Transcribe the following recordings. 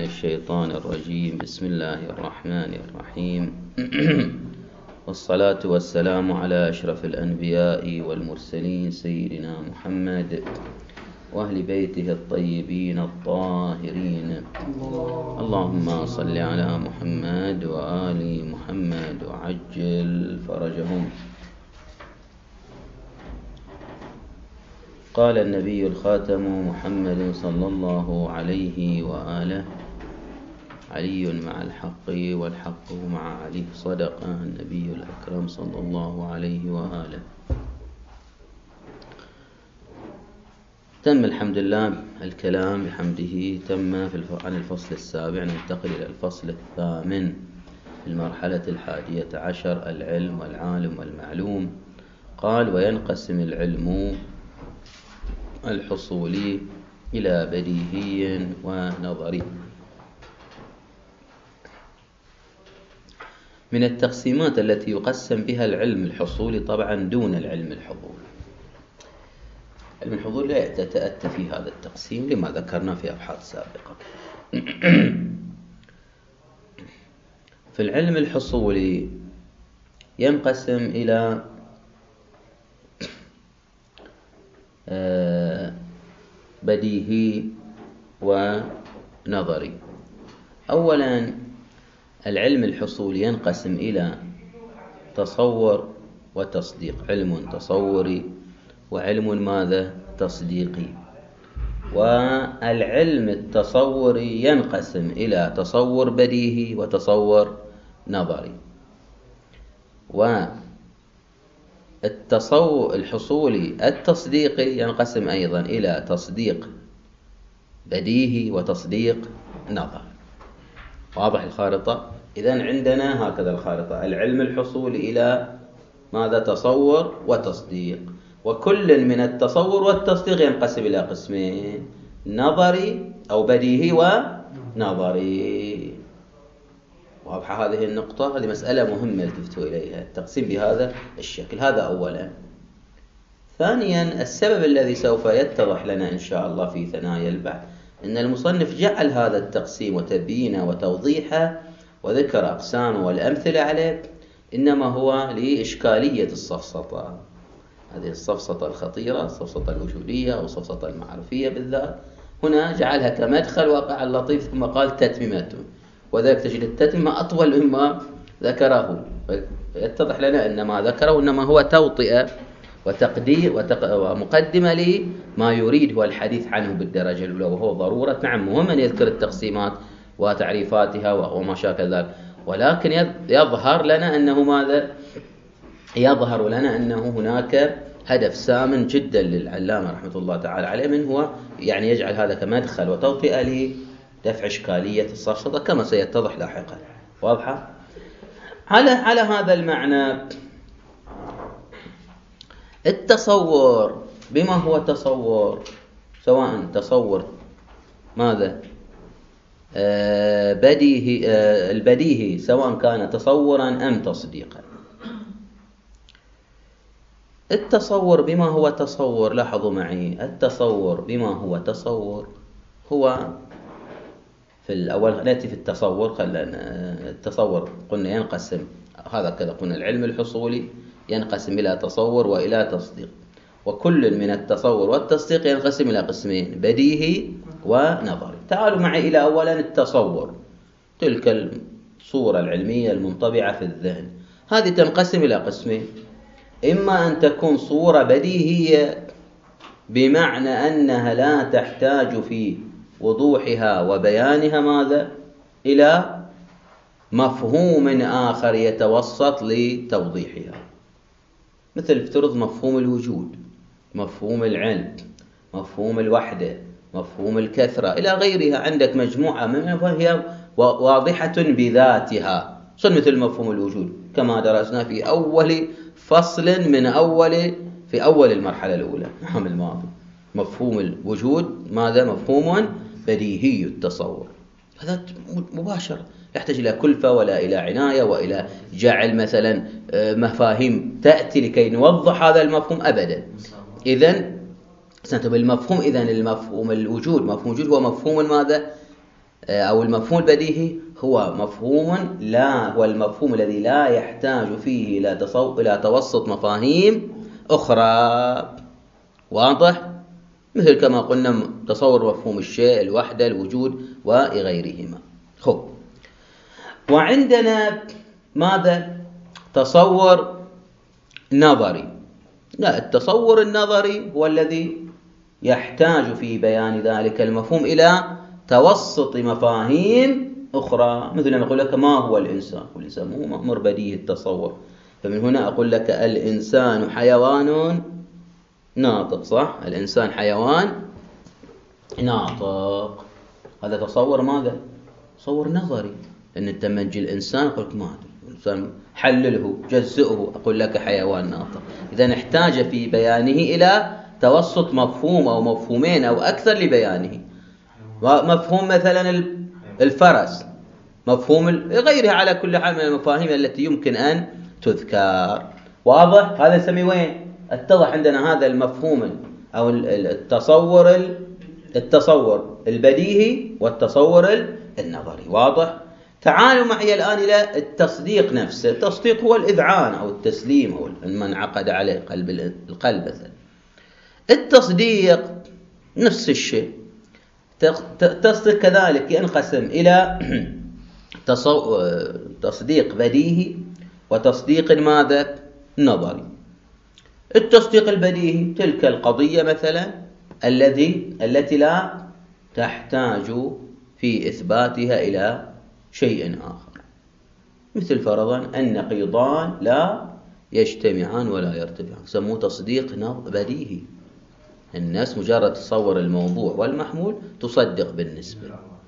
الشيطان الرجيم. بسم الله الرحمن الرحيم. والصلاة والسلام على أشرف الأنبياء والمرسلين سيدنا محمد وأهل بيته الطيبين الطاهرين. اللهم صل على محمد وآل محمد وعجل فرجهم. قال النبي الخاتم محمد صلى الله عليه وآله: علي مع الحق والحق مع علي. صدق النبي الأكرم صلى الله عليه وآله. تم الحمد لله الكلام بحمده تم عن الفصل السابع. ننتقل إلى الفصل الثامن في المرحلة 11: العلم والعالم والمعلوم. قال: وينقسم العلم الحصولي إلى بديهي ونظري. من التقسيمات التي يقسم بها العلم الحصولي طبعا دون العلم الحضوري. علم الحضور لا يتأتى في هذا التقسيم لما ذكرنا في أبحاث سابقة. في العلم الحصولي ينقسم إلى بديهي ونظري. أولا العلم الحصولي ينقسم إلى تصور وتصديق. علم تصوري وعلم ماذا؟ تصديقي. والعلم التصوري ينقسم إلى تصور بديهي وتصور نظري. والتصور الحصولي التصديقي ينقسم أيضا إلى تصديق بديهي وتصديق نظري. واضح الخارطة؟ إذن عندنا هكذا الخارطة: العلم الحصولي إلى ماذا؟ تصور وتصديق. وكل من التصور والتصديق ينقسم إلى قسمين: نظري أو بديهي ونظري. واضحة هذه النقطة؟ هذه مسألة مهمة التفتوا إليها، التقسيم بهذا الشكل. هذا أولا. ثانيا السبب الذي سوف يتضح لنا إن شاء الله في ثنايا البحث أن المصنف جعل هذا التقسيم وتبيينه وتوضيحه وذكر أقسامه والأمثلة عليه إنما هو لإشكالية السفسطة. هذه السفسطة الخطيرة، السفسطة الوجودية أو السفسطة المعرفية بالذات، هنا جعلها كمدخل واقع اللطيف ثم قال تتميمته، وذلك تجد التتميمة أطول مما ذكره. فيتضح لنا أن ما ذكره إنما هو توطئة وتقدير ومقدمة لما يريد هو الحديث عنه بالدرجة الأولى، وهو ضرورة. نعم مهم أن يذكر التقسيمات وتعريفاتها وما شابه ذلك، ولكن يظهر لنا أنه ماذا؟ يظهر لنا أنه هناك هدف سامٍ جدا للعلامة رحمة الله تعالى عليه، من هو يعني يجعل هذا كمدخل وتوطئة لدفع إشكالية السفسطة كما سيتضح لاحقا. واضحة؟ على هذا المعنى التصور بما هو تصور، سواء تصور ماذا؟ بديهي، البديهي سواء كان تصورا أم تصديقا. التصور بما هو تصور، لاحظوا معي، التصور بما هو تصور هو في الأول. نأتي في التصور. التصور قلنا ينقسم هذا كذا، قلنا العلم الحصولي ينقسم إلى تصور وإلى تصديق، وكل من التصور والتصديق ينقسم إلى قسمين: بديهي ونظري. تعالوا معي إلى أولا التصور، تلك الصورة العلمية المنطبعة في الذهن. هذه تنقسم إلى قسمين: إما أن تكون صورة بديهية بمعنى أنها لا تحتاج في وضوحها وبيانها ماذا؟ إلى مفهوم آخر يتوسط لتوضيحها، مثل افترض مفهوم الوجود، مفهوم العلم، مفهوم الوحدة، مفهوم الكثرة إلى غيرها. عندك مجموعة منها هي واضحة بذاتها، مثل مفهوم الوجود كما درسنا في أول فصل في أول المرحلة الأولى العام الماضي. مفهوم الوجود ماذا؟ مفهوم بديهي التصور، هذا مباشر، لا يحتاج إلى كلفة ولا إلى عناية وإلى جعل مثلا مفاهيم تأتي لكي نوضح هذا المفهوم أبدا. إذن بالمفهوم، إذن المفهوم الوجود، مفهوم الوجود هو مفهوم ماذا؟ أو المفهوم البديهي هو مفهوم هو المفهوم الذي لا يحتاج فيه إلى توسط مفاهيم أخرى. واضح؟ مثل كما قلنا تصور مفهوم الشيء، الوحدة، الوجود وغيرهما. خب، وعندنا ماذا؟ تصور نظري. لا، التصور النظري هو الذي يحتاج في بيان ذلك المفهوم إلى توسط مفاهيم أخرى. مثل ما أقول لك ما هو الإنسان؟ والإنسان هو مأمور بديهي التصور، فمن هنا أقول لك الإنسان حيوان ناطق، صح؟ الإنسان حيوان ناطق، هذا تصور ماذا؟ تصور نظري. لأن أنت لما تجي الإنسان أقول لك ما أدري، الإنسان حلله جزئه أقول لك حيوان ناطق. إذا احتاج في بيانه إلى توسط مفهوم أو مفهومين أو أكثر لبيانه. مفهوم مثلا الفرس، مفهوم غيرها، على كل حال من المفاهيم التي يمكن أن تذكر. واضح؟ هذا نسميه وين؟ اتضح عندنا هذا المفهوم أو التصور البديهي والتصور النظري. واضح؟ تعالوا معي الآن إلى التصديق نفسه. التصديق هو الإذعان أو التسليم أو من انعقد عليه القلب مثلا. التصديق نفس الشيء. التصديق كذلك ينقسم إلى تصديق بديهي وتصديق ماذا؟ نظري. التصديق البديهي تلك القضية مثلا التي لا تحتاج في إثباتها إلى شيء آخر، مثل فرضا النقيضان لا يجتمعان ولا يرتفعان، سموه تصديق بديهي. الناس مجرد تصور الموضوع والمحمول تصدق بالنسبة.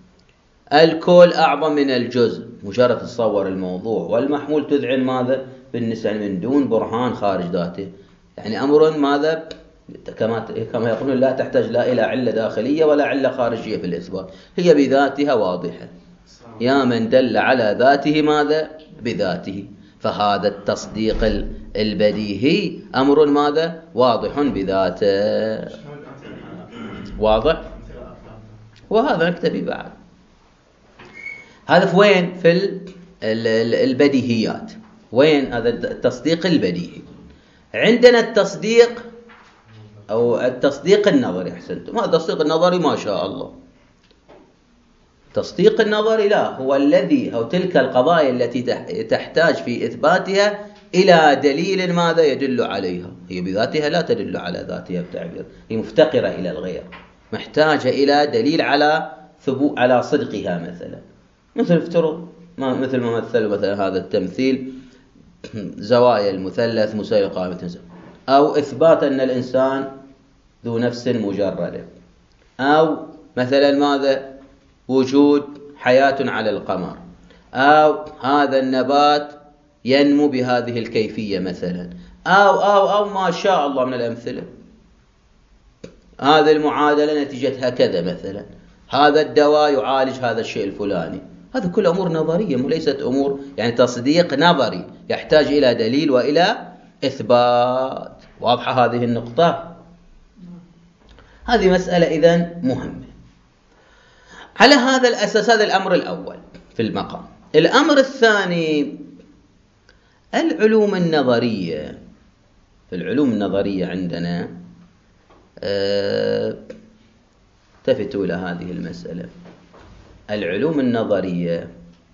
الكل أعظم من الجزء، مجرد تصور الموضوع والمحمول تذعن ماذا؟ بالنسبة، من دون برهان خارج ذاته. يعني أمر ماذا؟ كما يقولون لا تحتاج لا إلى علة داخلية ولا علة خارجية في الإثبات، هي بذاتها واضحة. يا من دل على ذاته ماذا؟ بذاته. فهذا التصديق البديهي أمر ماذا؟ واضح بذاته. واضح؟ وهذا نكتفي بعد. هذا في وين؟ في البديهيات. وين هذا التصديق البديهي؟ عندنا التصديق أو التصديق النظري. أحسنتم، هذا التصديق النظري ما شاء الله. التصديق النظري لا، هو الذي أو تلك القضايا التي تحتاج في إثباتها إلى دليل ماذا يدل عليها. هي بذاتها لا تدل على ذاتها بتعبير، هي مفتقرة إلى الغير، محتاجة إلى دليل على صدقها. مثلا مثل افترض مثل ما مثلوا مثلا هذا التمثيل زوايا المثلث مساوية قائمة، أو إثبات أن الإنسان ذو نفس مجردة، أو مثلا ماذا؟ وجود حياة على القمر، أو هذا النبات ينمو بهذه الكيفية مثلا، أو ما شاء الله من الأمثلة. هذه المعادلة نتيجتها كذا مثلا، هذا الدواء يعالج هذا الشيء الفلاني. هذا كل أمور نظرية وليست أمور يعني تصديق نظري يحتاج إلى دليل وإلى إثبات. واضحة هذه النقطة؟ هذه مسألة إذن مهمة. على هذا الأساس، هذا الأمر الأول في المقام. الأمر الثاني العلوم النظرية. في العلوم النظرية عندنا التفتوا إلى هذه المسألة. العلوم النظرية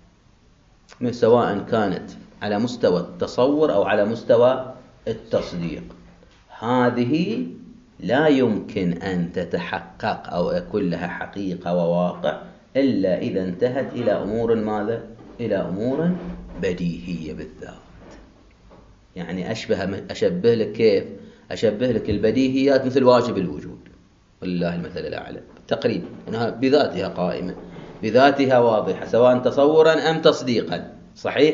سواء كانت على مستوى التصور أو على مستوى التصديق، هذه لا يمكن أن تتحقق أو يكون لها حقيقة وواقع إلا إذا انتهت إلى أمور ماذا؟ إلى أمور بديهية بالذات. يعني أشبه لك كيف؟ أشبه لك البديهيات مثل واجب الوجود، والله المثل الأعلى تقريبا، أنها بذاتها قائمة، بذاتها واضحة، سواء تصورا أم تصديقا. صحيح؟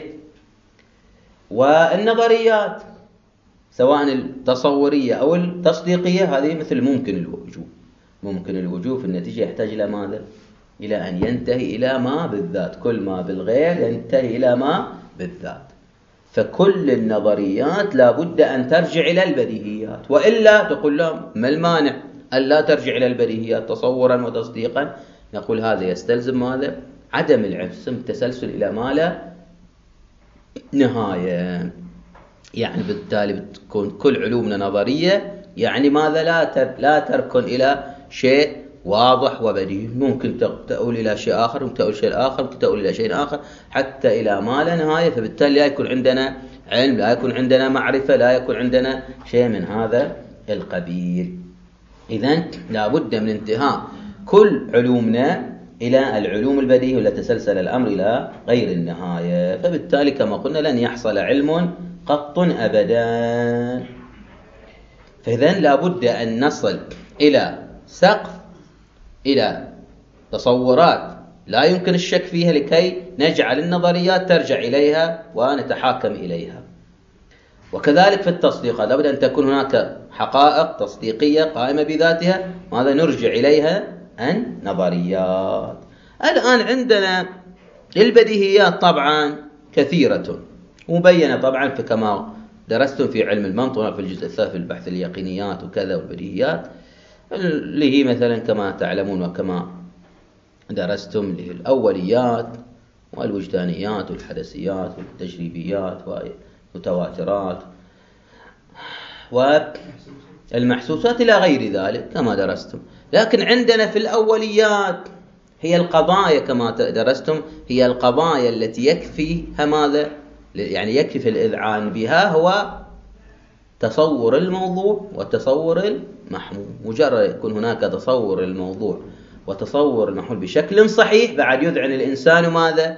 والنظريات سواء التصورية أو التصديقية هذه مثل ممكن الوجود. ممكن الوجود في النتيجة يحتاج إلى ماذا؟ إلى أن ينتهي إلى ما بالذات. كل ما بالغير ينتهي إلى ما بالذات. فكل النظريات لا بد أن ترجع إلى البديهيات، وإلا تقول لهم ما المانع أن لا ترجع إلى البديهيات تصورا وتصديقا؟ نقول هذا يستلزم ماذا؟ عدم التسلسل إلى ما لا نهاية. يعني بالتالي بتكون كل علومنا نظرية، يعني ماذا؟ لا تركن إلى شيء واضح وبديهي، ممكن تؤول إلى شيء آخر، ممكن تؤول شيء آخر، ممكن تؤول إلى شيء آخر، حتى إلى ما لا نهاية. فبالتالي لا يكون عندنا علم، لا يكون عندنا معرفة، لا يكون عندنا شيء من هذا القبيل. إذن لا بد من انتهاء كل علومنا إلى العلوم البديهية، ولا تسلسل الأمر إلى غير النهاية. فبالتالي كما قلنا لن يحصل علم قط أبدا. فإذن لا بد أن نصل إلى سقف، إلى تصورات لا يمكن الشك فيها، لكي نجعل النظريات ترجع إليها ونتحاكم إليها. وكذلك في التصديقات لابد أن تكون هناك حقائق تصديقية قائمة بذاتها، ماذا نرجع إليها النظريات. الآن عندنا البديهيات طبعا كثيرة مبينة طبعا، كما درستم في علم المنطق في الجزء الثالث في البحث اليقينيات وكذا والبديهيات، اللي هي مثلا كما تعلمون وكما درستم اللي هي الأوليات والوجدانيات والحدثيات والتجريبيات والمتواترات والمحسوسات إلى غير ذلك كما درستم. لكن عندنا في الأوليات هي القضايا كما درستم، هي القضايا التي يكفيها ماذا؟ يعني يكفي في الإذعان بها هو تصور الموضوع وتصور المحمول. مجرد يكون هناك تصور الموضوع وتصور المحمول بشكل صحيح، بعد يذعن الإنسان ماذا؟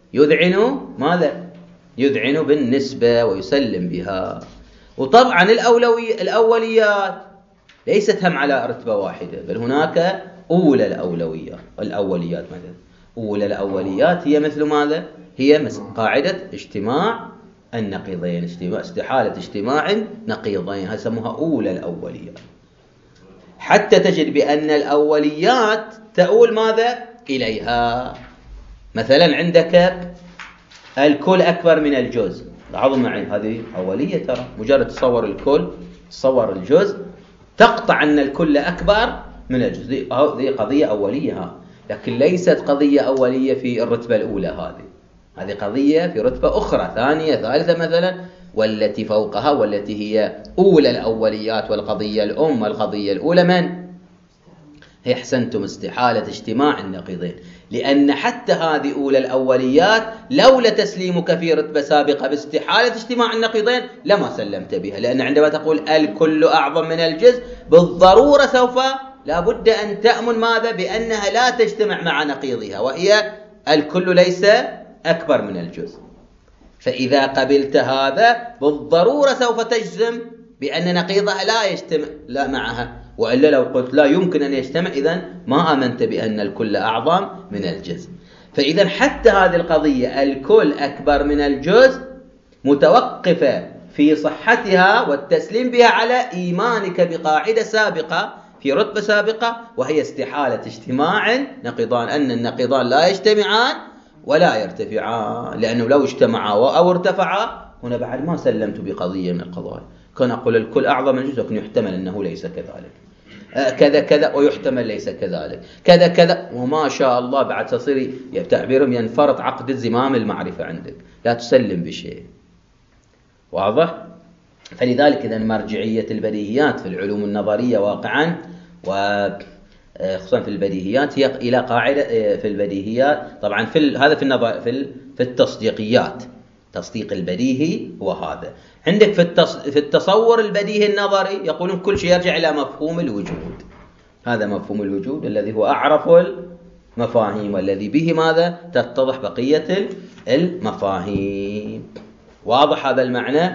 يذعن بالنسبة ويسلم بها. وطبعا الأوليات ليست هم على رتبة واحدة، بل هناك أولى الأوليات مثلا. أولى الأوليات هي مثل ماذا؟ هي مثل قاعدة اجتماع النقيضين، استحالة اجتماع نقيضين، هذا يسموها أولى الأوليات. حتى تجد بأن الأوليات تؤول ماذا؟ إليها. مثلا عندك الكل أكبر من الجزء، لاحظوا معي هذه أولية ترى، مجرد تصور الكل تصور الجزء تقطع أن الكل أكبر من الجزء، هذه قضية أولية، لكن ليست قضية أولية في الرتبة الأولى، هذه قضية في رتبة أخرى ثانية ثالثة مثلا، والتي فوقها والتي هي أولى الأوليات والقضية الأم والقضية الأولى من؟ هي أحسنتم استحالة اجتماع النقيضين. لأن حتى هذه أولى الأوليات لولا تسليمك في رتبة سابقة باستحالة اجتماع النقيضين لما سلمت بها، لأن عندما تقول الكل أعظم من الجزء بالضرورة سوف لابد أن تأمن ماذا؟ بأنها لا تجتمع مع نقيضها، وهي الكل ليس أكبر من الجزء. فإذا قبلت هذا بالضرورة سوف تجزم بأن نقيضها لا يجتمع لا معها، وإلا لو قلت لا يمكن أن يجتمع إذن ما آمنت بأن الكل أعظم من الجزء. فإذا حتى هذه القضية الكل أكبر من الجزء متوقفة في صحتها والتسليم بها على إيمانك بقاعدة سابقة في رتبة سابقة، وهي استحالة اجتماع نقيضان، أن النقيضان لا يجتمعان ولا يرتفعان، لأنه لو اجتمعا أو ارتفعا هنا بعد ما سلمت بقضية من القضايا. كان أقول الكل أعظم من الجزء، لكن يحتمل أنه ليس كذلك، كذا كذا ويحتمل ليس كذلك، كذا كذا، وما شاء الله بعد تصير تعبيرهم ينفرط عقد الزمام المعرفة عندك، لا تسلم بشيء. واضح؟ فلذلك إذا مرجعية البديهيات في العلوم النظرية واقعا وخصوصا في البديهيات هي إلى قاعدة في البديهيات طبعا هذا في التصديقيات. تصديق البديهي هو هذا. عندك في التصور البديهي النظري يقولون كل شيء يرجع إلى مفهوم الوجود. هذا مفهوم الوجود الذي هو أعرف المفاهيم، والذي به ماذا؟ تتضح بقية المفاهيم. واضح هذا المعنى؟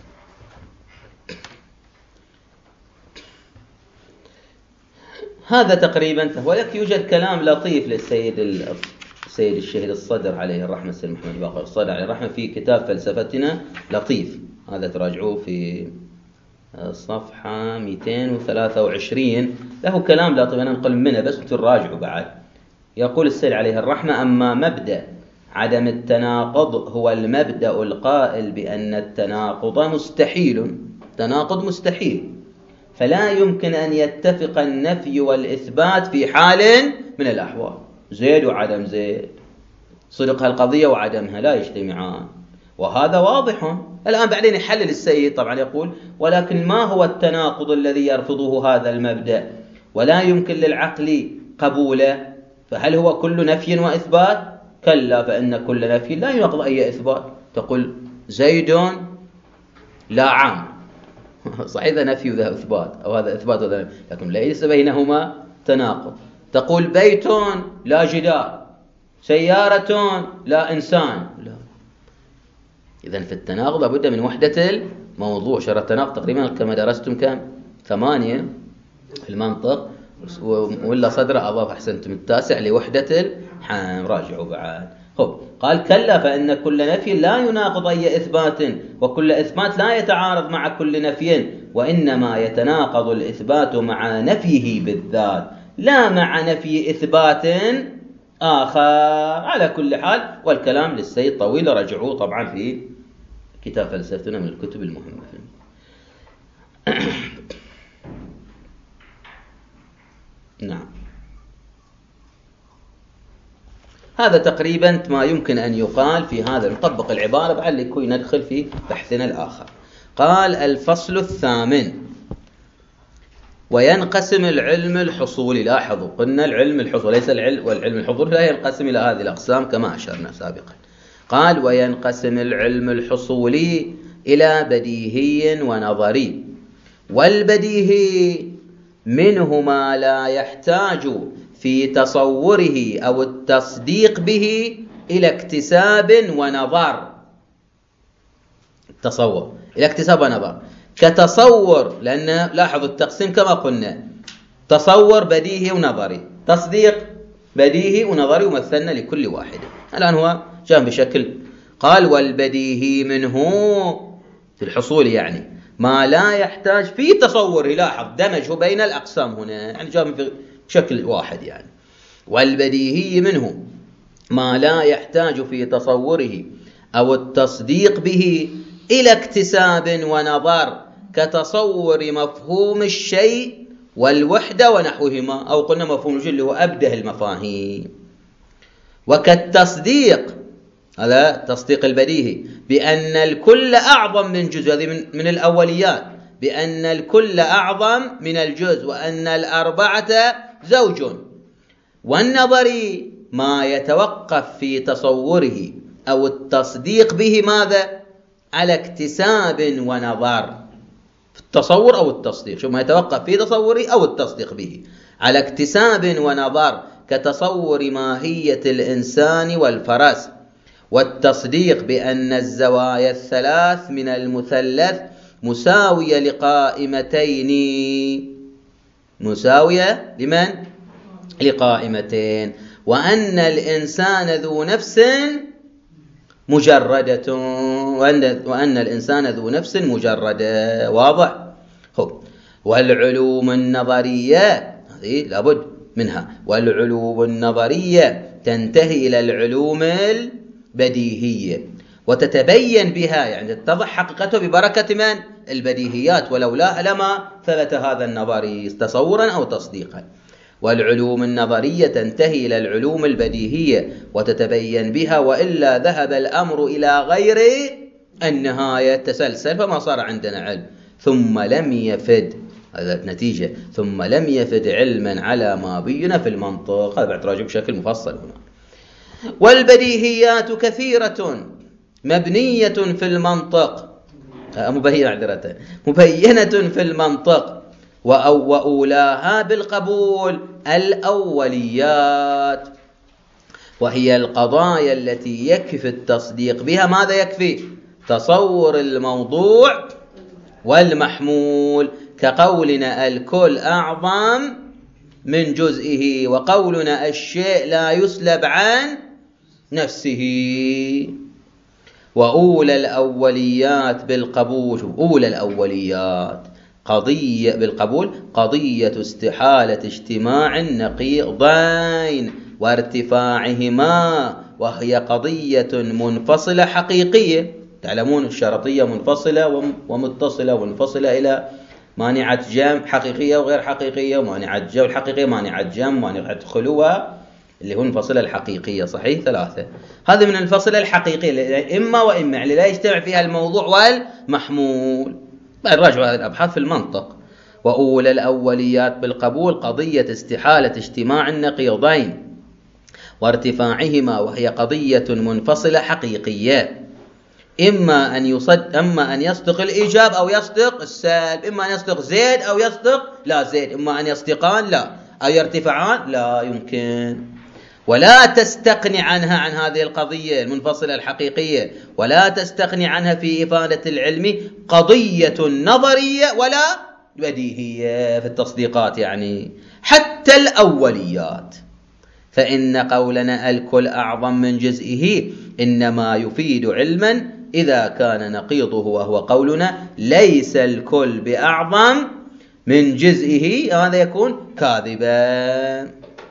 هذا تقريبا. ولك يوجد كلام لطيف للسيد الشهيد الصدر عليه الرحمة، السيد محمد باقر الصدر عليه الرحمة، في كتاب فلسفتنا لطيف، هذا تراجعوه في صفحة 223، له كلام لطيف أنا أنقل منه بس تراجعوا بعد. يقول السيد عليه الرحمة: أما مبدأ عدم التناقض هو المبدأ القائل بأن التناقض مستحيل، تناقض مستحيل، فلا يمكن أن يتفق النفي والإثبات في حال من الأحوال. زيد وعدم زيد، صدق هالقضية وعدمها لا يجتمعان، وهذا واضح. الآن بعدين يحلل السيد طبعا يقول: ولكن ما هو التناقض الذي يرفضه هذا المبدأ ولا يمكن للعقل قبوله؟ فهل هو كل نفي وإثبات؟ كلا، فإن كل نفي لا يناقض أي إثبات. تقول زيد لا عام، صحيح ذا نفي وذا إثبات، أو هذا إثبات وذا نفي، لكن ليس بينهما تناقض. تقول بيت لا جدار، سيارة لا إنسان، لا. إذن في التناقض لابد من وحدة الموضوع. شرط التناقض تقريبا كما درستم كم 8 في المنطق، ولا صدر أضاف أحسنتم 9 لوحدة الحام. راجعوا بعد. قال: كلا، فإن كل نفي لا يناقض أي إثبات، وكل إثبات لا يتعارض مع كل نفي، وإنما يتناقض الإثبات مع نفيه بالذات لا مع نفي إثبات آخر. على كل حال، والكلام للسيد طويل، رجعوه طبعا في كتاب فلسفتنا من الكتب المهمة. نعم، هذا تقريبا ما يمكن أن يقال في هذا. نطبق العبارة بعد لكي ندخل في بحثنا الآخر. قال: الفصل الثامن: وينقسم العلم الحصولي. لاحظوا قلنا العلم الحصولي ليس العلم، والعلم الحضوري لا ينقسم إلى هذه الأقسام كما أشرنا سابقا. قال: وينقسم العلم الحصولي إلى بديهي ونظري. والبديهي منه ما لا يحتاج في تصوره أو التصديق به إلى اكتساب ونظر. التصور إلى اكتساب ونظر كتصور، لأن لاحظوا التقسيم كما قلنا: تصور بديهي ونظري، تصديق بديهي ونظري، ومثلنا لكل واحد. الآن هو جاء بشكل. قال: والبديهي منه في الحصول يعني ما لا يحتاج في تصوره. لاحظ دمجه بين الأقسام هنا، يعني جاء بشكل واحد يعني. والبديهي منه ما لا يحتاج في تصوره أو التصديق به إلى اكتساب ونظر كتصور مفهوم الشيء والوحدة ونحوهما، أو قلنا مفهوم الشيء اللي هو أبده المفاهيم. وكالتصديق، هذا تصديق البديهي، بأن الكل أعظم من جزء، هذه من الأوليات، بأن الكل أعظم من الجزء، وأن الأربعة زوج. والنظري ما يتوقف في تصوره أو التصديق به ماذا؟ على اكتساب ونظر. في التصور أو التصديق، شو ما يتوقف في تصوره أو التصديق به على اكتساب ونظر كتصور ماهية الإنسان والفرس، والتصديق بأن الزوايا الثلاث من المثلث مساوية لقائمتين. مساوية لمن؟ لقائمتين. وأن الإنسان ذو نفس مجردة، وأن الإنسان ذو نفس مجردة. واضح؟ والعلوم النظرية هذه لابد منها. والعلوم النظرية تنتهي إلى العلوم البديهية وتتبين بها، يعني تتضح حقيقته ببركة من؟ البديهيات، ولولاها لما ثبت هذا النظري تصورا أو تصديقا. والعلوم النظرية تنتهي إلى العلوم البديهية وتتبين بها، وإلا ذهب الأمر إلى غير النهاية، تسلسل، فما صار عندنا علم. ثم لم يفد، هذا نتيجة، ثم لم يفد علما على ما بين في المنطق. هذا بعد راجع بشكل مفصل هنا. والبديهيات كثيرة مبنية في المنطق، مبينة في المنطق، وأولاها بالقبول الأوليات، وهي القضايا التي يكفي التصديق بها. ماذا يكفي؟ تصور الموضوع والمحمول، كقولنا الكل أعظم من جزئه، وقولنا الشيء لا يسلب عن نفسه. وأولى الأوليات بالقبول، أولى الأوليات قضية بالقبول قضية استحالة اجتماع النقيضين وارتفاعهما، وهي قضية منفصلة حقيقية. تعلمون الشرطية منفصلة ومتصلة، ومنفصلة إلى مانعة جمع حقيقية وغير حقيقية، ومانعة جمع الحقيقية مانعة جمع، مانعة خلوة اللي هو الفصلة الحقيقية، صحيح 3. هذا من الفصلة الحقيقية إما وإما اللي لا يجتمع فيها الموضوع والمحمول. راجعوا هذه الأبحاث في المنطق. وأولى الأوليات بالقبول قضية استحالة اجتماع النقيضين وارتفاعهما، وهي قضية منفصلة حقيقية، إما أن يصدق الإيجاب أو يصدق السلب، إما أن يصدق زيد أو يصدق لا زيد، إما أن يصدقان لا أو يرتفعان لا يمكن. ولا تستغني عنها، عن هذه القضية المنفصلة الحقيقية، ولا تستغني عنها في إفادة العلم قضية نظرية ولا بديهية في التصديقات، يعني حتى الأوليات. فإن قولنا الكل أعظم من جزئه إنما يفيد علما إذا كان نقيضه، وهو قولنا ليس الكل بأعظم من جزئه، هذا يكون كاذبا.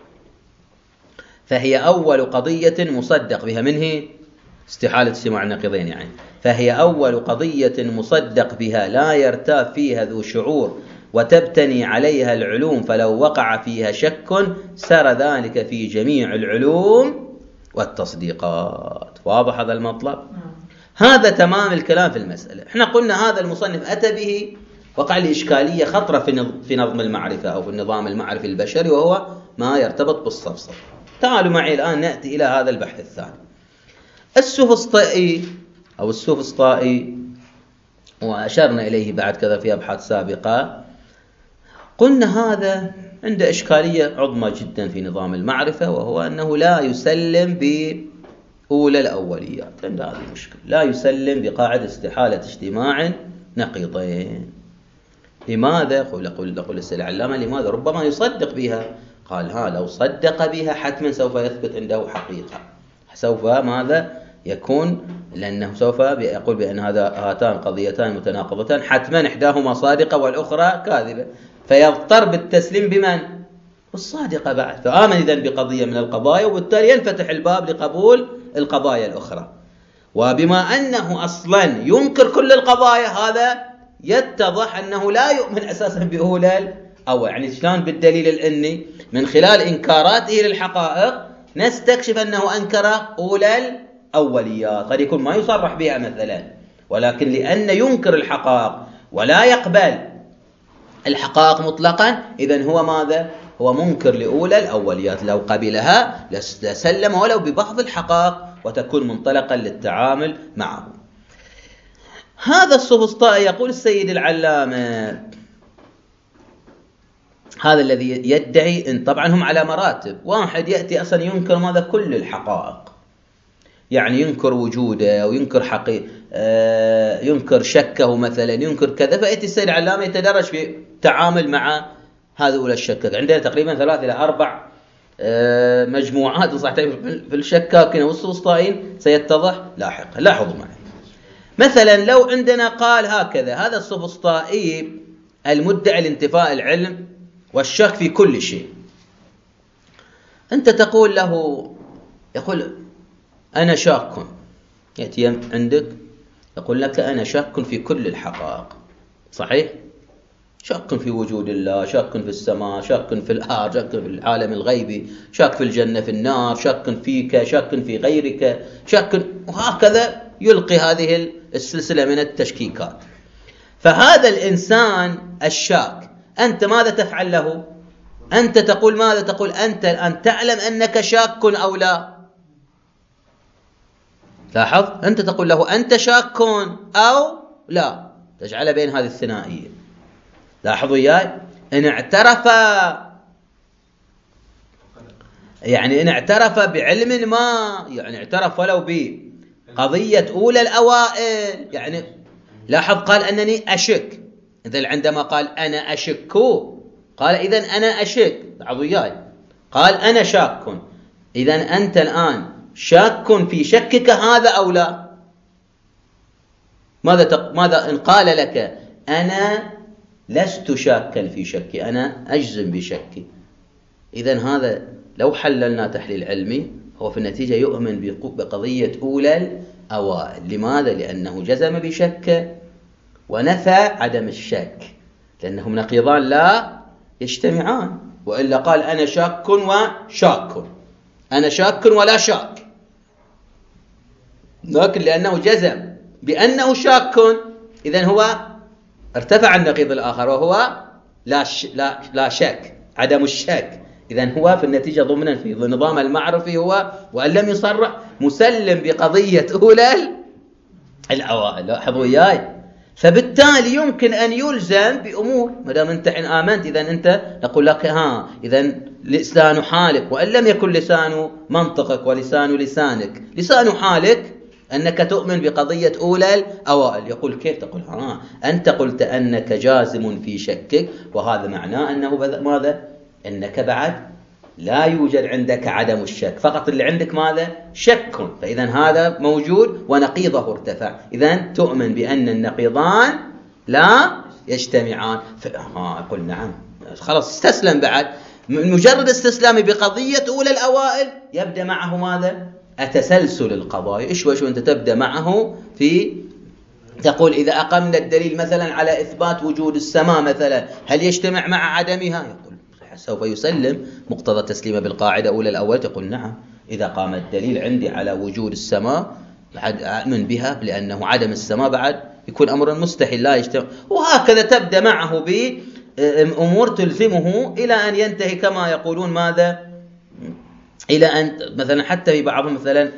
فهي أول قضية مصدق بها، منه استحالة اجتماع النقيضين يعني، فهي أول قضية مصدق بها لا يرتاب فيها ذو شعور، وتبتني عليها العلوم، فلو وقع فيها شك سر ذلك في جميع العلوم والتصديقات. واضح هذا المطلب؟ هذا تمام الكلام في المسألة. احنا قلنا هذا المصنف أتى به، وقع لي إشكالية خطرة في نظم المعرفة أو في النظام المعرفي البشري، وهو ما يرتبط بالصفصف. تعالوا معي الآن نأتي إلى هذا البحث الثاني. السوفسطائي أو السوفسطائي، وأشرنا إليه بعد كذا في أبحاث سابقة، قلنا هذا عنده إشكالية عظمى جدا في نظام المعرفة، وهو أنه لا يسلم بأولى الأوليات. عنده هذه المشكلة، لا يسلم بقاعدة استحالة اجتماع نقيضين. لماذا؟ يقول العلامة لماذا؟ ربما يصدق بها. قال لو صدق بها حتما سوف يثبت عنده حقيقة، سوف ماذا يكون؟ لأنه سوف يقول بأن هاتان قضيتان متناقضتان، حتما إحداهما صادقة والأخرى كاذبة، فيضطر بالتسليم بمن؟ بالصادقة بعد. فآمن إذن بقضية من القضايا، وبالتالي ينفتح الباب لقبول القضايا الأخرى. وبما أنه أصلا ينكر كل القضايا، هذا يتضح أنه لا يؤمن أساسا بأولى أو يعني شلون؟ بالدليل الأني من خلال إنكاراته للحقائق نستكشف أنه أنكر أولى الأوليات. قد يكون ما يصرح بها مثلا، ولكن لأن ينكر الحقائق ولا يقبل الحقائق مطلقا، إذن هو ماذا؟ هو منكر لأولى الأوليات. لو قبلها لسلم ولو ببعض الحقائق، وتكون منطلقا للتعامل معه. هذا السوفسطائي يقول السيد العلامة، هذا الذي يدعي إن طبعا هم على مراتب. واحد يأتي أصلا ينكر ماذا؟ كل الحقائق، يعني ينكر وجوده وينكر ينكر شكه مثلا، ينكر كذا. فيأتي السيد العلامة يتدرج في التعامل مع هذول الشكاك. عندنا تقريبا 3 إلى 4 مجموعات في الشكاكين والسوفسطائيين، سيتضح لاحقا. لاحظوا معي مثلا، لو عندنا قال هكذا: هذا السوفسطائي المدعي لانتفاء العلم والشك في كل شيء، أنت تقول له، يقول أنا شاك. يأتي عندك يقول لك أنا شاك في كل الحقائق، صحيح؟ شاك في وجود الله، شاك في السماء، شاك في الأرض، شاك في العالم الغيبي، شاك في الجنة في النار، شاك فيك، شاك في غيرك، شاك، وهكذا يلقي هذه السلسلة من التشكيكات. فهذا الإنسان الشاك، أنت ماذا تفعل له؟ أنت تقول ماذا؟ تقول أنت أن تعلم أنك شاك أو لا. لاحظ، أنت تقول له أنت شاك أو لا، تجعل بين هذه الثنائية. لاحظوا إياي، إن اعترف، يعني إن اعترف بعلم ما، يعني اعترف ولو بقضية أولى الأوائل، يعني لاحظ قال أنني أشك. إذن عندما قال أنا أشك، قال إذن أنا أشك. لاحظوا إياي، قال أنا شاك. إذن أنت الآن شاك في شكك هذا أو لا؟ ماذا إن قال لك أنا لست شاكا في شكي، أنا أجزم بشكي؟ إذن هذا لو حللنا تحليل علمي، هو في النتيجة يؤمن بقضية أولى الأوائل. لماذا؟ لأنه جزم بشك ونفى عدم الشك. لأنهم نقيضان لا يجتمعان، وإلا قال أنا شاك وشاك، أنا شاك ولا شاك، لكن لأنه جزم بأنه شاك إذن هو ارتفع النقيض الآخر وهو لا شك، عدم الشك. إذن هو في النتيجة ضمنا في النظام المعرفي هو وأن لم يصرح مسلم بقضية أولى الأوائل. لاحظوا وياي، فبالتالي يمكن أن يلزم بأمور ما دام أنت آمنت. إذن أنت نقول لك إذن لسان حالك، وأن لم يكن لسان منطقك ولسان لسانك، لسان حالك أنك تؤمن بقضية أولى الأوائل. يقول كيف؟ تقول أنت قلت أنك جازم في شكك، وهذا معناه أنه ماذا؟ أنك بعد لا يوجد عندك عدم الشك، فقط اللي عندك ماذا؟ شك. فإذا هذا موجود ونقيضه ارتفع، إذا تؤمن بأن النقيضان لا يجتمعان. يقول نعم، خلاص استسلم. بعد مجرد استسلامي بقضية أولى الأوائل يبدأ معه ماذا؟ أتسلسل القضايا. إيش أنت تبدأ معه في تقول إذا أقمنا الدليل مثلا على إثبات وجود السماء مثلا، هل يجتمع مع عدمها؟ يقول سوف يسلم مقتضى تسليمه بالقاعدة أولى الأول. تقول نعم، إذا قام الدليل عندي على وجود السماء بعد أؤمن بها، لأنه عدم السماء بعد يكون أمر مستحيل لا يجتمع. وهكذا تبدأ معه بأمور تلزمه إلى أن ينتهي كما يقولون ماذا؟ إلى أن مثلا حتى في بعضهم مثلا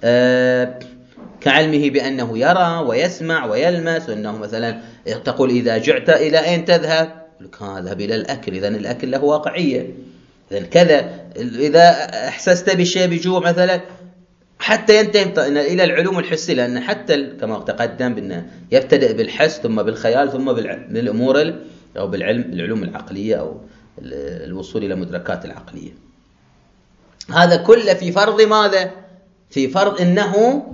كعلمه بأنه يرى ويسمع ويلمس، وأنه مثلا تقول إذا جعت إلى أين تذهب؟ اذهب إلى الأكل. إذن الأكل له واقعية. إذن كذا إذا أحسست بالشيء بجوع مثلا، حتى ينتهي إلى العلوم الحسية، لأن حتى كما تقدم بأنه يبتدئ بالحس ثم بالخيال ثم بالأمور أو بالعلوم العقلية أو الوصول إلى مدركات العقلية. هذا كله في فرض ماذا؟ في فرض أنه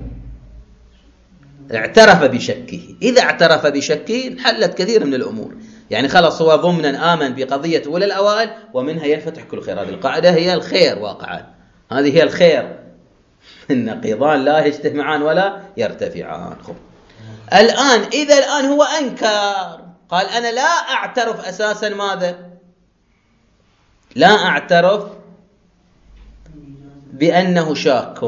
اعترف بشكه. إذا اعترف بشكه انحلت كثير من الأمور، يعني خلاص هو ضمنا آمن بقضية أولى الأوائل ومنها ينفتح كل خير. هذه القاعدة هي الخير واقعا، هذه هي الخير. النقيضان لا يجتمعان ولا يرتفعان. الآن إذا الآن هو أنكر، قال أنا لا أعترف أساسا ماذا؟ لا أعترف بأنه شاك،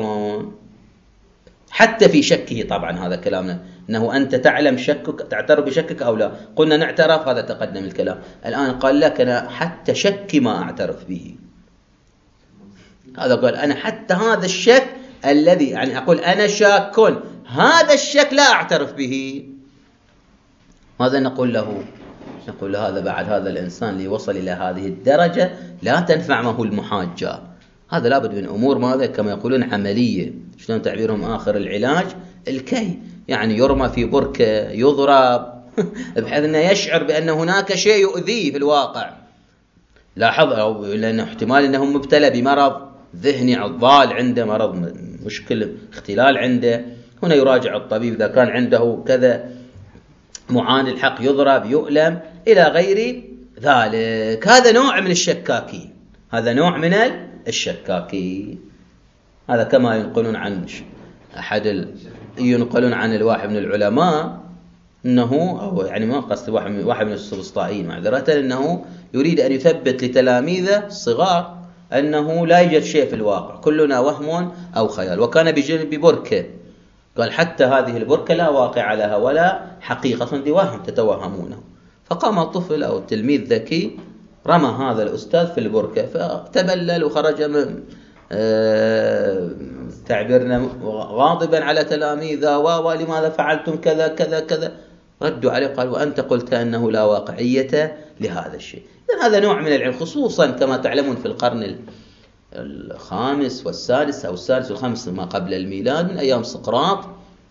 حتى في شكه. طبعا هذا كلامنا أنه أنت تعلم شكك، تعترف بشكك أو لا. قلنا نعترف، هذا تقدم الكلام. الآن قال لك أنا حتى شكي ما أعترف به. هذا قال أنا حتى هذا الشك الذي يعني أقول أنا شاك، هذا الشك لا أعترف به. ماذا نقول له؟ نقول له هذا بعد هذا الإنسان اللي وصل إلى هذه الدرجة لا تنفع معه المحاجة. هذا لابد من أمور ماذا؟ كما يقولون عملية. شلون تعبيرهم آخر العلاج؟ الكي، يعني يرمى في بركة، يضرب بحيث أنه يشعر بأن هناك شيء يؤذيه في الواقع. لاحظ، أو لأنه احتمال أنه مبتلى بمرض ذهني ضال، عنده مرض مشكلة اختلال عنده، هنا يراجع الطبيب إذا كان عنده كذا معاني الحق، يضرب يؤلم إلى غير ذلك. هذا نوع من الشكاكين، هذا نوع من الشكاكين. هذا كما ينقلون عن ينقلون عن الواحد من العلماء أنه، أو يعني ما قصد واحد من السبسطائيين معذرة، أنه يريد أن يثبت لتلاميذه الصغار أنه لا يوجد شيء في الواقع، كلنا وهم أو خيال. وكان بجنب بركة، قال حتى هذه البركة لا واقع لها ولا حقيقة، دي وهم تتوهمونه. فقام الطفل أو التلميذ ذكي رمى هذا الأستاذ في البركة، فتبلل وخرج من تعبيرنا غاضبا على تلاميذه، ولماذا فعلتم كذا كذا كذا. ردوا عليه قال وأنت قلت أنه لا واقعية لهذا الشيء. هذا نوع من العلم، خصوصا كما تعلمون في القرن الخامس والسادس أو السادس والخامس ما قبل الميلاد، من أيام سقراط،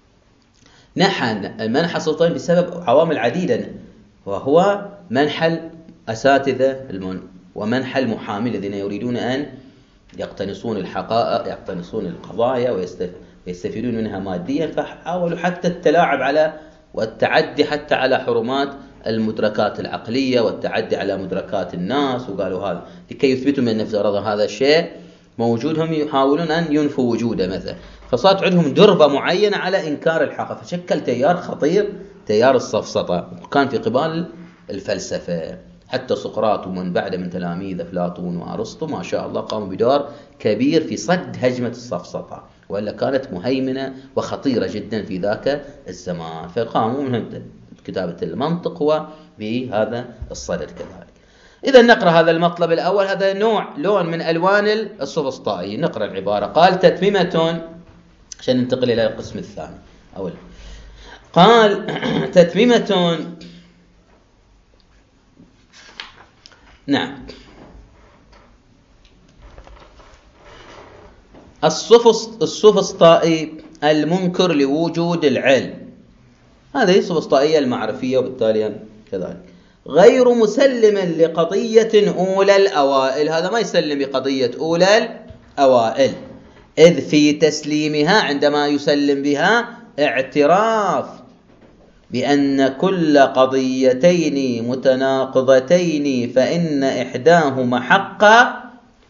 منح السلطان بسبب عوامل عديدة، وهو منح الأساتذة ومنح المحامين الذين يريدون أن يقتنصون الحقائق، يقتنصون القضايا ويستفيدون منها ماديا، فحاولوا حتى التلاعب على والتعدي حتى على حرمات المدركات العقلية والتعدي على مدركات الناس. وقالوا هذا لكي يثبتوا من نفس هذا الشيء موجود، هم يحاولون أن ينفوا وجوده مثلا. فصارت عندهم دربة معينة على إنكار الحق، فشكل تيار خطير، تيار السفسطة، كان في قبال الفلسفة. حتى سقراط ومن بعد من تلاميذ أفلاطون وأرسطو ما شاء الله قاموا بدور كبير في صد هجمة السفسطة، وإلا كانت مهيمنة وخطيرة جدا في ذاك الزمان، فقاموا من كتابة المنطق وبهذا الصدد كذلك. إذا نقرأ هذا المطلب الأول، هذا لون من ألوان السوفسطائي. نقرأ العبارة. قال تتميمة، عشان ننتقل إلى القسم الثاني. قال تتميمة. نعم. السوفسطائي المنكر لوجود العلم، هذه السوفسطائية المعرفية، وبالتالي كذلك غير مسلم لقضية أولى الأوائل. هذا ما يسلم بقضية أولى الأوائل، إذ في تسليمها عندما يسلم بها اعتراف بأن كل قضيتين متناقضتين فإن إحداهما حقا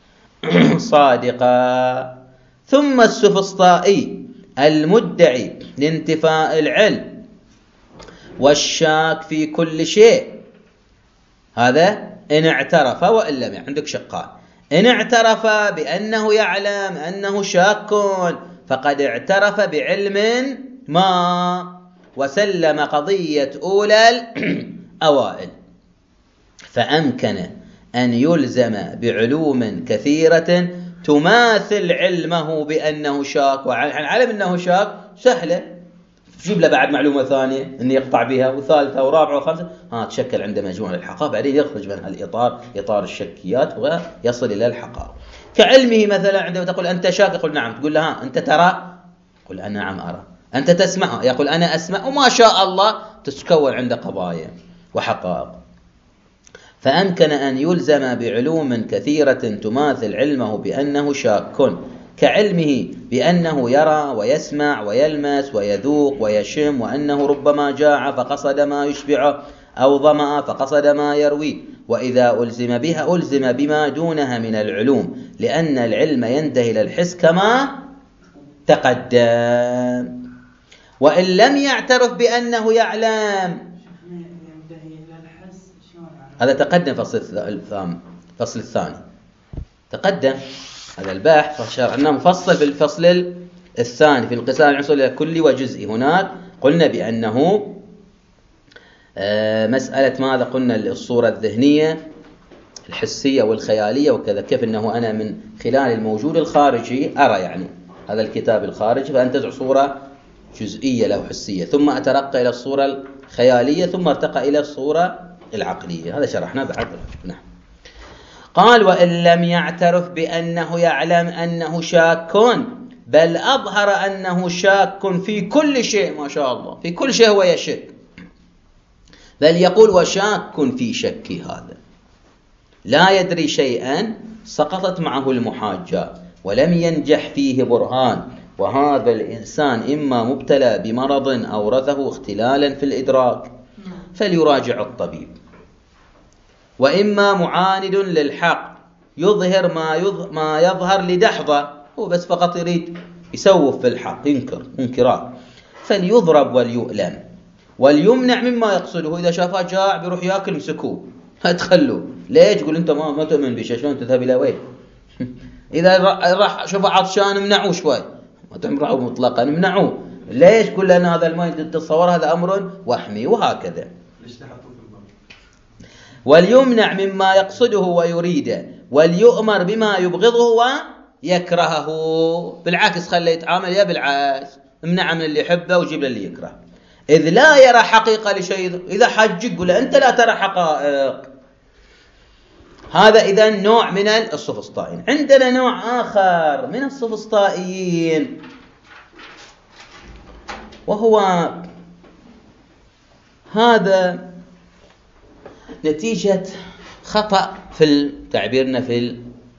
صادقا. ثم السوفسطائي المدعي لانتفاء العلم والشاك في كل شيء، هذا إن اعترف وإن لم يعلم. عندك شقان: إن اعترف بأنه يعلم أنه شاك فقد اعترف بعلم ما وسلم قضية أولى الأوائل، فأمكن أن يلزم بعلوم كثيرة تماثل علمه بأنه شاك. وعلم أنه شاك سهلة، جيب له بعد معلومة ثانية أن يقطع بها، وثالثة ورابعة وخامسة، تشكل عنده مجموعة الحقائق، بعدين يخرج من الإطار، إطار الشكيات، ويصل إلى الحقائق. كعلمه مثلا عندما تقول أنت شاك، يقول نعم. تقول له أنت ترى؟ يقول أنا نعم أرى. أنت تسمع؟ يقول أنا أسمع. وما شاء الله تتكون عنده قضايا وحقائق. فأمكن أن يلزم بعلوم كثيرة تماثل علمه بأنه شاك، كعلمه بأنه يرى ويسمع ويلمس ويذوق ويشم، وأنه ربما جاع فقصد ما يشبعه، أو ظمأ فقصد ما يرويه. وإذا ألزم بها ألزم بما دونها من العلوم، لأن العلم ينتهي إلى الحس كما تقدم. وإن لم يعترف بأنه يعلم، هذا تقدم فصل الثاني تقدم هذا البحث شرعنا مفصل بالفصل الثاني في انقسام العنصر إلى كلي وجزئي. هناك قلنا بأنه مسألة ماذا قلنا؟ الصورة الذهنية الحسية والخيالية وكذا، كيف أنه أنا من خلال الموجود الخارجي أرى يعني هذا الكتاب الخارجي، فأنتزع صورة جزئية له حسية، ثم أترقى إلى الصورة الخيالية، ثم ارتقى إلى الصورة العقلية. هذا شرحنا بعد. نعم. قال وإن لم يعترف بأنه يعلم أنه شاك، بل أظهر أنه شاك في كل شيء، ما شاء الله في كل شيء هو يشك، بل يقول وشاك في شكي، هذا لا يدري شيئا، سقطت معه المحاجة ولم ينجح فيه برهان. وهذا الإنسان إما مبتلى بمرض أورثه اختلالا في الإدراك فليراجع الطبيب، وإما معاند للحق يظهر ما يظهر لدحضة، هو بس فقط يريد يسوف في الحق، ينكر منكرات، فليضرب وليؤلم وليمنع مما يقصده. إذا شافه جاع بيروح يأكل مسكوه، هتخلوه. ليش؟ تقول أنت ما تؤمن بشيء، شلون تذهب إلى وين؟ إذا راح شوفه عطشان امنعوه شوي، ما تمنعوه مطلقا، امنعوه. ليش؟ كل أن هذا الماء تتصور هذا أمر وهمي، وهكذا. وليمنع مما يقصده ويريده، وليؤمر بما يبغضه ويكرهه. بالعكس خليه يتعامل يا بالعكس، امنع من اللي يحبه وجيب له اللي يكره. إذ لا يرى حقيقة لشيء، إذا حجك قل أنت لا ترى حقائق. هذا إذن نوع من السوفسطائيين. عندنا نوع آخر من السوفسطائيين، وهو هذا نتيجة خطأ في تعبيرنا في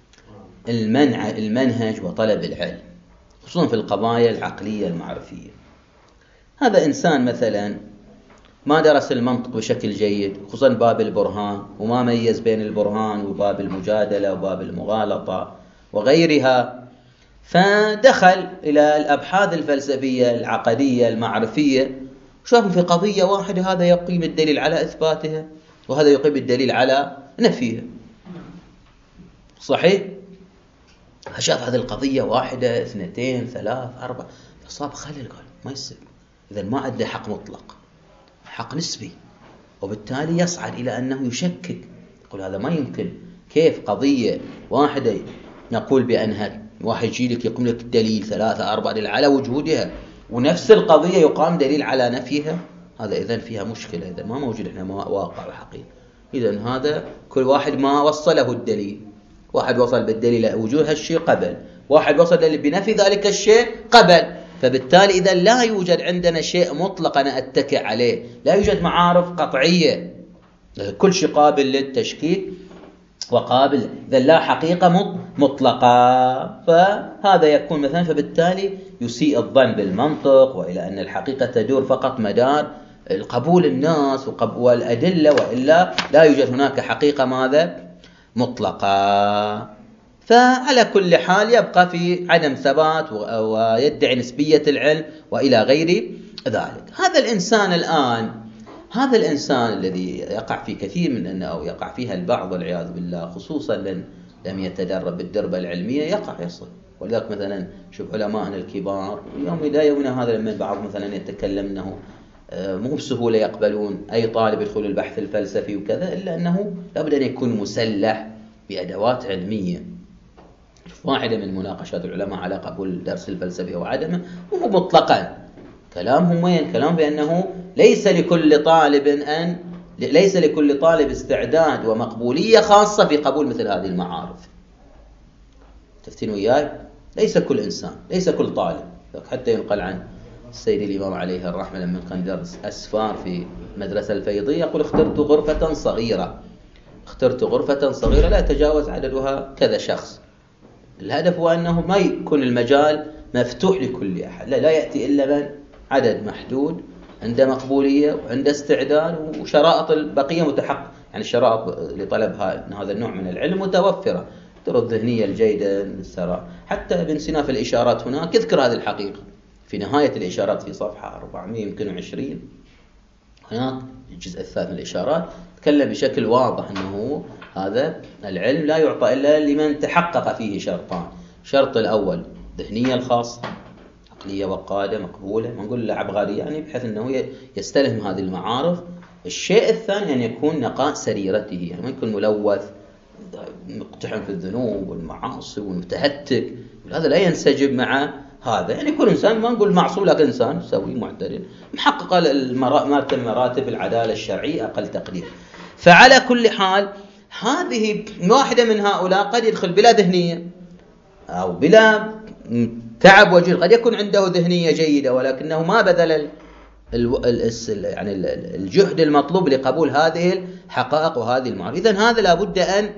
المنهج وطلب العلم، خصوصا في القضايا العقلية المعرفية. هذا إنسان مثلا ما درس المنطق بشكل جيد، خصوصا باب البرهان، وما ميز بين البرهان وباب المجادلة وباب المغالطة وغيرها، فدخل إلى الأبحاث الفلسفية العقدية المعرفية، شافوا في قضية واحدة هذا يقيم الدليل على إثباتها، وهذا يقيم الدليل على نفيه. صحيح؟ فشاف هذه القضية 1 2 3 4 فصاب خلل، قال ما يصير، إذا ما عنده حق مطلق، حق نسبي، وبالتالي يصعد إلى أنه يشكك، يقول هذا ما يمكن، كيف قضية واحدة نقول بأنها واحد يجي لك يقوم لك دليل 3 4 دليل على وجودها، ونفس القضية يقام دليل على نفيها، هذا إذن فيها مشكلة، إذا ما موجود إحنا واقع وحقيقة. إذن هذا كل واحد ما وصله الدليل، واحد وصل بالدليل وجود هالشيء قبل، واحد وصل بنفي ذلك الشيء قبل، فبالتالي إذا لا يوجد عندنا شيء مطلق أنا أتكئ عليه، لا يوجد معارف قطعية، كل شيء قابل للتشكيك وقابل، إذا لا حقيقة مطلقة، فهذا يكون مثلا، فبالتالي يسيء الظن بالمنطق وإلى أن الحقيقة تدور فقط مدار القبول الناس والأدلة، وإلا لا يوجد هناك حقيقة ماذا مطلقة. فعلى كل حال يبقى في عدم ثبات ويدعي نسبية العلم وإلى غير ذلك. هذا الإنسان الذي يقع في كثير من أنه أو يقع فيها البعض والعياذ بالله، خصوصا لم يتدرب بالدربة العلمية، يصل. ولذلك مثلا شوف علماءنا الكبار يوم إلى يومنا هذا، لما بعض مثلا يتكلم أنه مو بسهولة يقبلون أي طالب يدخل البحث الفلسفي وكذا، إلا أنه لابد أن يكون مسلح بأدوات علمية. واحدة من مناقشات العلماء على قبول درس الفلسفة وعدمه مو مطلقا، كلامهم وين؟ كلام بأنه ليس لكل طالب استعداد ومقبولية خاصة في قبول مثل هذه المعارف. تفتين وياي؟ ليس كل إنسان، ليس كل طالب. حتى ينقل عن السيد الإمام عليه الرحمة لما كان درس أسفار في مدرسة الفيضية يقول اخترت غرفة صغيرة لا يتجاوز عددها كذا شخص. الهدف هو أنه ما يكون المجال مفتوح لكل أحد، لا يأتي إلا من عدد محدود عنده مقبولية وعنده استعداد، وشرائط البقية متحقق، يعني الشرائط لطلب هذا النوع من العلم متوفرة، الذهنية الجيدة، حتى ابن سينا في الإشارات هناك يذكر هذه الحقيقة في نهاية الإشارات في صفحة 420 هناك الجزء الثالث من الإشارات تكلم بشكل واضح أنه هذا العلم لا يعطى إلا لمن تحقق فيه شرطان. الشرط الأول ذهنية الخاصة، عقلية وقادة مقبولة، ما نقول عبقرية يعني، بحيث أنه يستلهم هذه المعارف. الشيء الثاني أن يكون نقاء سريرته، يعني ما يكون ملوث مقتحم في الذنوب والمعاصي والمتهتك، هذا لا ينسجم مع هذا. يعني كل إنسان ما نقول معصوم، لكن إنسان سوي معتدل محقق مراتب العدالة الشرعية أقل تقدير. فعلى كل حال هذه واحدة من هؤلاء قد يدخل بلا ذهنية أو بلا تعب وجهد، قد يكون عنده ذهنية جيدة ولكنه ما بذل يعني الجهد المطلوب لقبول هذه الحقائق وهذه المعارف. إذن هذا لابد أن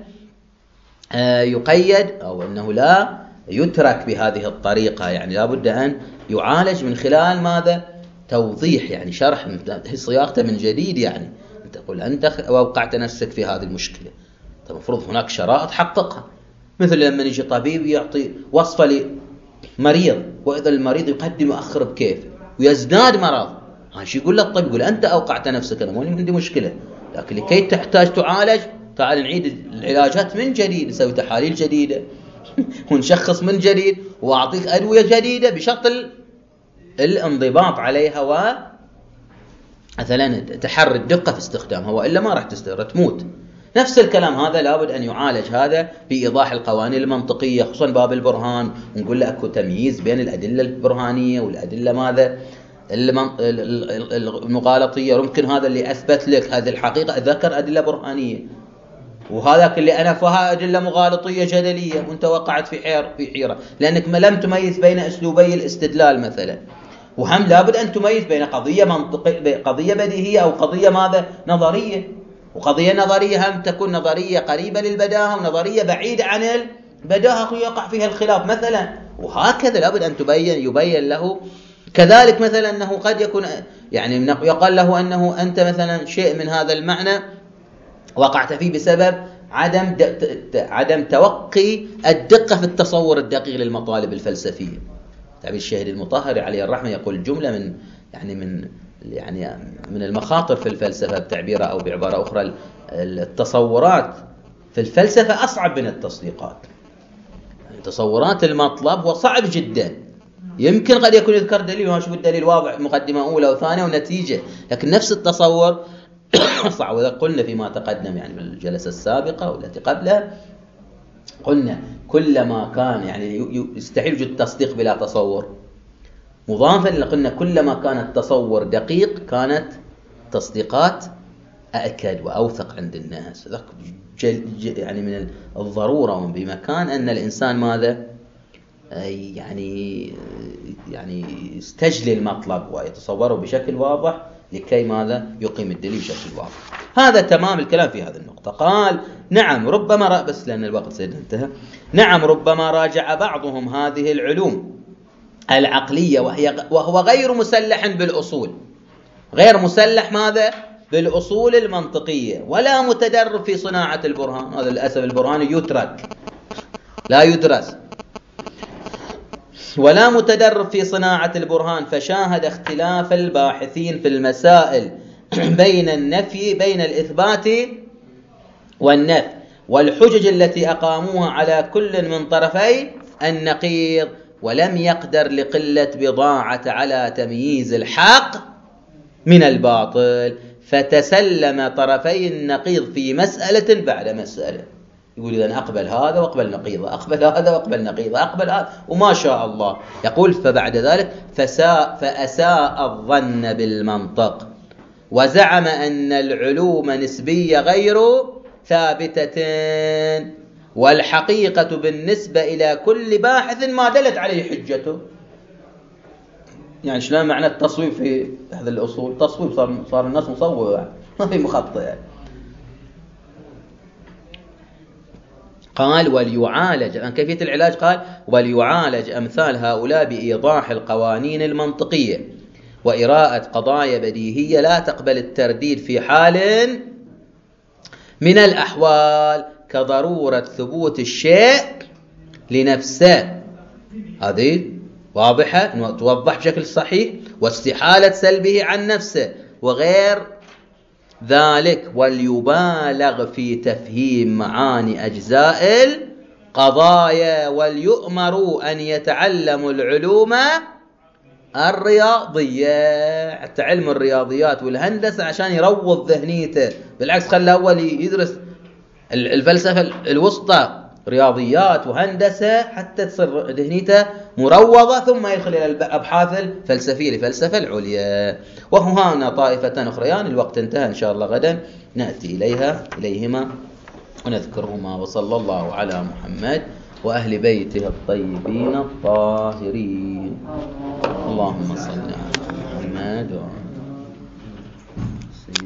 يقيد أو أنه لا يترك بهذه الطريقة، يعني لابد أن يعالج من خلال ماذا؟ توضيح، يعني شرح صياغته من جديد. يعني أنت تقول أنت وقعت نفسك في هذه المشكلة، المفروض هناك شرائط حققها، مثل لما يجي طبيب يعطي وصفة لمريض وإذا المريض يقدم ويأخر بكيف ويزداد مرض، هالشيء يقول للطبيب يقول أنت أوقعت نفسك، أنا مو عندي مشكلة، لكن لكي تحتاج تعالج تعال نعيد العلاجات من جديد، نسوي تحاليل جديدة ونشخص من جديد وأعطيك أدوية جديدة بشرط الانضباط عليها ومثلا تحري الدقة في استخدامها، وإلا ما راح تموت. نفس الكلام هذا لابد أن يعالج هذا بإيضاح القوانين المنطقية، خصوصا باب البرهان، ونقول له أكو تمييز بين الأدلة البرهانية والأدلة ماذا المغالطية. وممكن هذا اللي أثبت لك هذه الحقيقة ذكر أدلة برهانية، وهذاك اللي أنا فيها أدلة مغالطية جدلية، وأنت وقعت في حيرة لأنك ما لم تميز بين أسلوبي الاستدلال مثلا. وهم لابد أن تميز بين قضية منطقية، قضية بديهية، أو قضية ماذا نظرية. وقضية نظرية هم تكون نظرية قريبة للبداهة، ونظرية بعيدة عن البداهة يقع فيها الخلاف مثلا، وهكذا لابد أن يبين له. كذلك مثلا أنه قد يكون يعني يقال له أنه أنت مثلا شيء من هذا المعنى وقعت فيه بسبب عدم توقي الدقة في التصور الدقيق للمطالب الفلسفية. تعبير الشهيد المطهري عليه الرحمة يقول جملة من يعني من المخاطر في الفلسفة بتعبيرها أو بعبارة أخرى، التصورات في الفلسفة أصعب من التصديقات. تصورات المطلب هو صعب جدا، يمكن قد يكون يذكر دليل ونشوف الدليل واضح مقدمة أولى وثانية ونتيجة، لكن نفس التصور صعب. وإذا قلنا فيما تقدم يعني بالجلسة السابقة والتي قبلها، قلنا كلما كان يعني يستحيل وجود تصديق بلا تصور، مضافا لقلنا كلما كان التصور دقيق كانت تصديقات أأكد وأوثق عند الناس. يعني من الضرورة بمكان أن الإنسان ماذا يعني يستجلي المطلب ويتصوره بشكل واضح لكي ماذا يقيم الدليل بشكل واضح. هذا تمام الكلام في هذه النقطة. قال نعم ربما بس لأن الوقت سيدنا انتهى. نعم ربما راجع بعضهم هذه العلوم العقلية وهو غير مسلح بالأصول، غير مسلح ماذا بالأصول المنطقية، ولا متدرب في صناعة البرهان. هذا للأسف البرهان يترك لا يدرس، ولا متدرب في صناعة البرهان، فشاهد اختلاف الباحثين في المسائل بين الإثبات والنفي والحجج التي أقاموها على كل من طرفي النقيض، ولم يقدر لقلة بضاعة على تمييز الحق من الباطل، فتسلم طرفي النقيض في مسألة بعد مسألة. يقول إذن أقبل هذا وأقبل نقيضه، أقبل هذا وأقبل نقيضه، أقبل هذا، وما شاء الله. يقول فبعد ذلك فأساء الظن بالمنطق وزعم أن العلوم نسبية غير ثابتة، والحقيقة بالنسبة إلى كل باحث ما دلت عليه حجته. يعني شلون معنى التصويب في هذه الأصول؟ تصويب صار الناس مصوبة ما في مخطئ يعني. قال وليعالج عن كيفية العلاج، قال وليعالج أمثال هؤلاء بإيضاح القوانين المنطقية وإراءة قضايا بديهية لا تقبل الترديد في حال من الأحوال، كضرورة ثبوت الشيء لنفسه، هذه واضحة توضح بشكل صحيح، واستحالة سلبه عن نفسه وغير ذلك، وليبالغ في تفهيم معاني أجزاء القضايا، وليؤمروا أن يتعلموا العلوم الرياضية، حتى علم الرياضيات والهندسة عشان يروض ذهنيته. بالعكس خلى أول يدرس الفلسفة الوسطى رياضيات وهندسة حتى تصير ذهنيته مروضة، ثم يدخل إلى الأبحاث الفلسفية الفلسفة العليا. وهنا طائفة أخريان الوقت انتهى، إن شاء الله غدا نأتي إليهما ونذكرهما. وصلى الله على محمد وأهل بيته الطيبين الطاهرين. اللهم صل على محمد